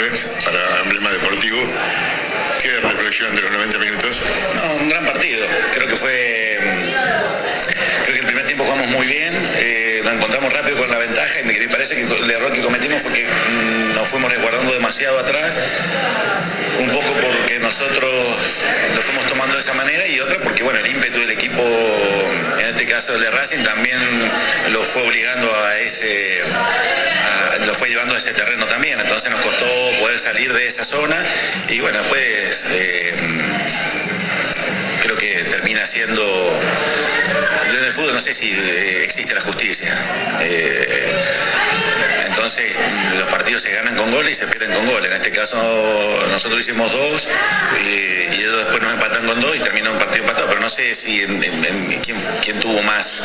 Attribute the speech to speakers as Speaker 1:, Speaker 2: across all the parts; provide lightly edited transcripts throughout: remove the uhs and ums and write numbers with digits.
Speaker 1: para Emblema Deportivo. ¿Qué reflexión de los 90 minutos?
Speaker 2: No, un gran partido. Creo que el primer tiempo jugamos muy bien, nos encontramos rápido con la ventaja y me parece que el error que cometimos fue que nos fuimos resguardando demasiado atrás, un poco porque nosotros lo fuimos tomando de esa manera y otra porque el ímpetu del equipo, en este caso el de Racing, también lo fue obligando lo fue llevando a ese terreno también, entonces nos costó poder salir de esa zona y pues creo que termina siendo, en el fútbol no sé si existe la justicia, entonces los partidos se ganan con goles y se pierden con goles. En este caso nosotros hicimos 2 y ellos después nos empatan con 2 y terminó un partido empatado, pero no sé si quién tuvo más,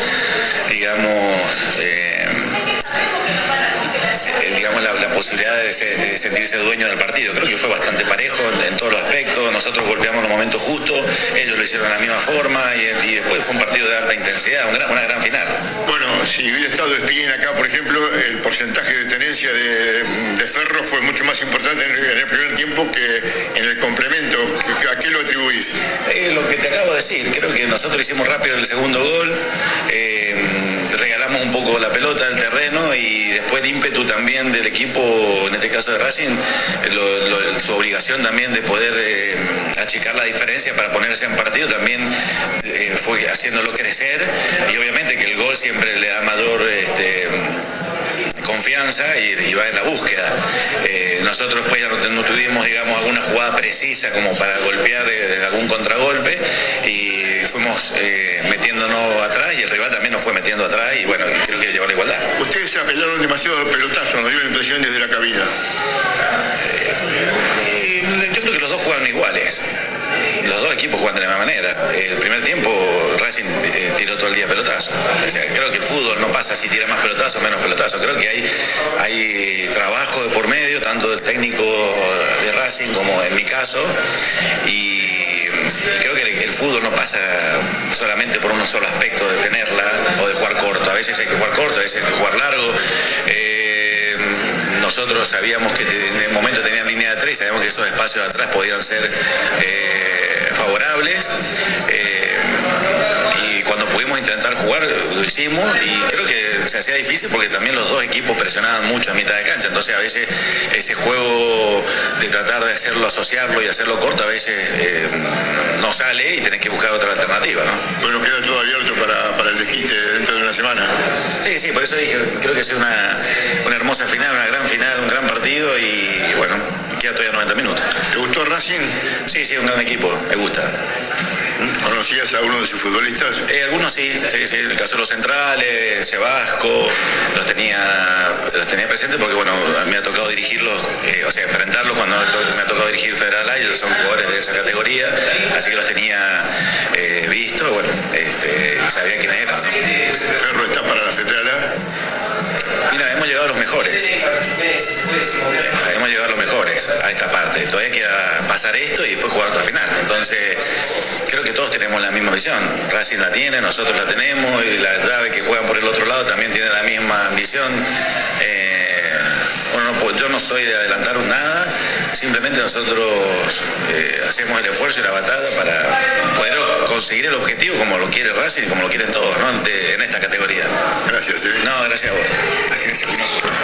Speaker 2: la posibilidad de sentirse dueño del partido. Creo que fue bastante parejo en todos los aspectos, nosotros golpeamos los momentos justos, ellos lo hicieron de la misma forma y después fue un partido de alta intensidad, una gran final.
Speaker 1: Bueno, si hubiera estado Espín acá, por ejemplo, el porcentaje de tenencia de Ferro fue mucho más importante en el primer tiempo que en el complemento. ¿A qué lo atribuís?
Speaker 2: Lo que te acabo de decir, creo que nosotros hicimos rápido el segundo gol, regalamos un poco la pelota del terreno y después el ímpetu también del equipo, en este caso de Racing, su obligación también de poder achicar la diferencia para ponerse en partido también fue haciéndolo crecer y obviamente que el gol siempre le da mayor confianza y va en la búsqueda. Nosotros después ya no tuvimos, alguna jugada precisa como para golpear desde algún contragolpe y fuimos metiéndonos atrás y el rival también nos fue metiendo atrás y creo que llevó la igualdad.
Speaker 1: Ustedes se apelaron demasiado al pelotazo, nos dio la impresión desde la cabina.
Speaker 2: Yo creo que los dos jugaron iguales. Los dos equipos juegan de la misma manera. El primer tiempo Racing tiró todo el día pelotazo. O sea, creo que el fútbol no pasa si tira más pelotazo o menos pelotazo. Creo que hay trabajo de por medio, tanto del técnico de Racing como en mi caso. Y creo que el fútbol no pasa solamente por un solo aspecto de tenerla o de jugar corto. A veces hay que jugar corto, a veces hay que jugar largo. Nosotros sabíamos que en el momento tenían línea de 3, sabíamos que esos espacios de atrás podían ser favorables y cuando pudimos intentar jugar lo hicimos y creo que se hacía difícil porque también los dos equipos presionaban mucho a mitad de cancha, entonces a veces ese juego de tratar de asociarlo y hacerlo corto a veces no sale y tenés que buscar otra alternativa, ¿no?
Speaker 1: Bueno, queda todo abierto para el desquite dentro de una semana.
Speaker 2: Sí, por eso dije, creo que es una hermosa final, una gran final, un gran partido y queda todavía 90 minutos.
Speaker 1: ¿Te gustó Racing?
Speaker 2: Sí, un gran equipo, me gusta.
Speaker 1: ¿Conocías a alguno de sus futbolistas?
Speaker 2: Algunos sí, en el caso de los centrales, Sebasco, los tenía presentes porque me ha tocado dirigirlos, enfrentarlos cuando me ha tocado dirigir Federal A, ellos son jugadores de esa categoría, así que los tenía visto, y sabía quiénes eran, ¿no?
Speaker 1: ¿Ferro está para la Federal A?
Speaker 2: Mira, hemos llegado a los mejores. Hemos llegado a los mejores a esta parte. Todavía queda pasar esto y después jugar otra final. Entonces, creo que todos tenemos la misma visión. Racing la tiene, nosotros la tenemos y la llave que juegan por el otro lado también tiene la misma ambición. Yo no soy de adelantar nada, simplemente nosotros hacemos el esfuerzo y la batalla para poder conseguir el objetivo como lo quiere Racing y como lo quieren todos, ¿no? En esta categoría.
Speaker 1: Gracias.
Speaker 2: No, gracias a vos.